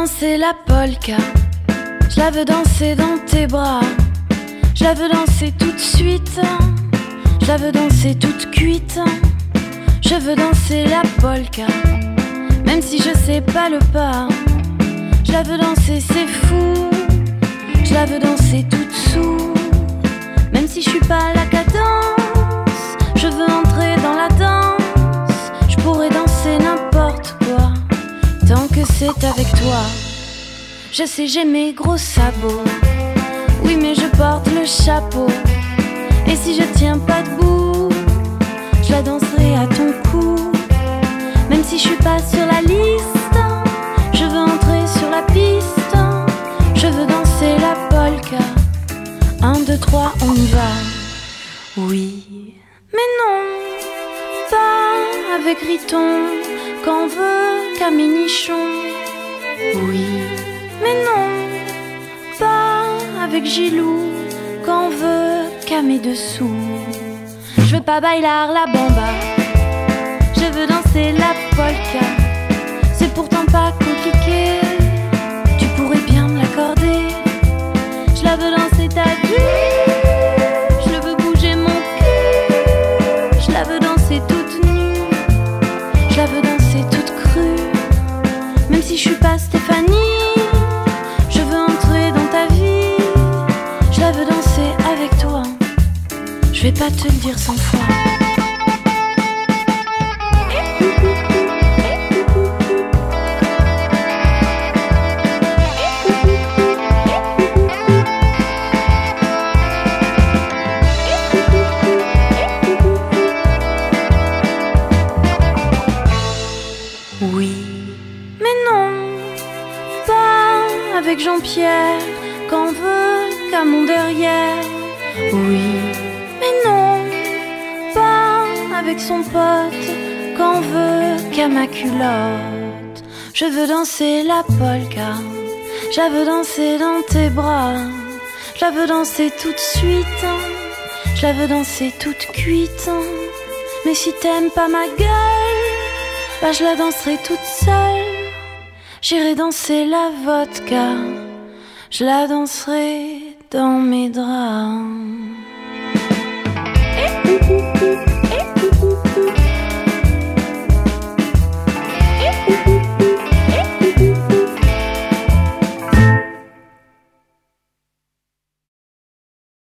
danser la polka, je la veux danser dans tes bras, je la veux danser tout de suite, je la veux danser toute cuite. Je veux danser la polka, même si je sais pas le pas. Je la veux danser, c'est fou. Je la veux danser toute sous, même si je suis pas à la cadence. Je veux entrer dans la danse. Je pourrais danser n'importe quoi, tant que c'est avec toi. Je sais, j'ai mes gros sabots, oui, mais je porte le chapeau. Et si je tiens pas debout, je la danserai à ton cou. Même si je suis pas sur la liste, je veux entrer sur la piste. Je veux danser la polka. 1, 2, 3, on y va. Oui, mais non, pas avec Riton, qu'en veut Caminichon. Oui, mais non, pas avec Gilou, qu'en veut Camé dessous. Je veux pas bailar la bamba, je veux danser la polka. C'est pourtant pas compliqué, tu pourrais bien me l'accorder. Je la veux danser ta vie, je le veux bouger mon cul. Je la veux danser toute nue, je la veux danser toute crue. Même si je suis pas Stéphanie, je veux entrer dans ta vie. Je la veux danser avec toi, je vais pas te le dire 100 fois. Oui, mais non, pas avec Jean-Pierre, qu'en veut qu'à mon derrière. Oui, mais non, pas avec son pote, qu'en veut qu'à ma culotte. Je veux danser la polka, je la veux danser dans tes bras. Je la veux danser tout de suite, je la veux danser toute cuite. Mais si t'aimes pas ma gueule, bah je la danserai toute seule. J'irai danser la vodka, je la danserai dans mes draps.